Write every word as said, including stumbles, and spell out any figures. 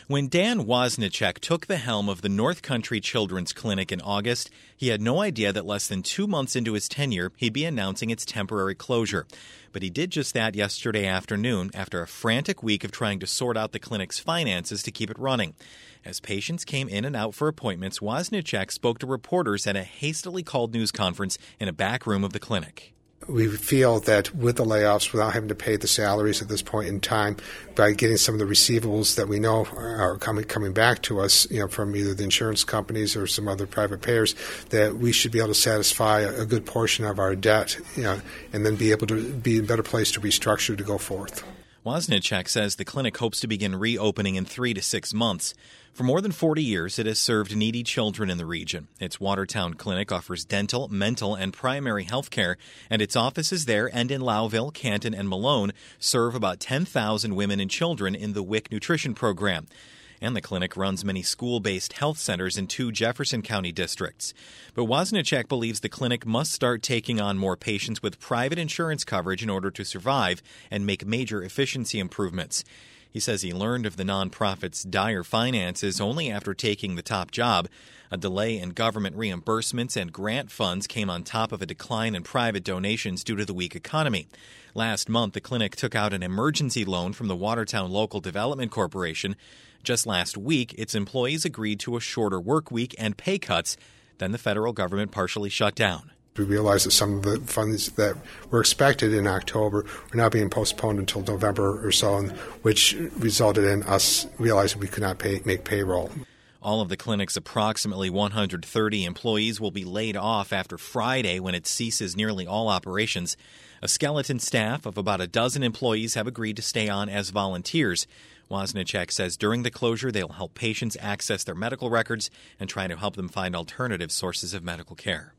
When Dan Wozniacek took the helm of the North Country Children's Clinic in August, he had no idea that less than two months into his tenure, he'd be announcing its temporary closure. But he did just that yesterday afternoon after a frantic week of trying to sort out the clinic's finances to keep it running. As patients came in and out for appointments, Wozniacek spoke to reporters at a hastily called news conference in a back room of the clinic. We feel that with the layoffs, without having to pay the salaries at this point in time, by getting some of the receivables that we know are coming coming back to us, you know, from either the insurance companies or some other private payers, that we should be able to satisfy a good portion of our debt, you know, and then be able to be in a better place to restructure to go forth. Wozniacek says the clinic hopes to begin reopening in three to six months. For more than forty years, it has served needy children in the region. Its Watertown clinic offers dental, mental, and primary health care, and its offices there and in Lowville, Canton, and Malone serve about ten thousand women and children in the W I C nutrition program. And the clinic runs many school-based health centers in two Jefferson County districts. But Wozniacek believes the clinic must start taking on more patients with private insurance coverage in order to survive and make major efficiency improvements. He says he learned of the nonprofit's dire finances only after taking the top job. A delay in government reimbursements and grant funds came on top of a decline in private donations due to the weak economy. Last month, the clinic took out an emergency loan from the Watertown Local Development Corporation. Just last week, its employees agreed to a shorter work week and pay cuts. Then the federal government partially shut down. We realized that some of the funds that were expected in October were now being postponed until November or so, which resulted in us realizing we could not pay, make payroll. All of the clinic's approximately one hundred thirty employees will be laid off after Friday when it ceases nearly all operations. A skeleton staff of about a dozen employees have agreed to stay on as volunteers. Wozniacek says during the closure, they'll help patients access their medical records and try to help them find alternative sources of medical care.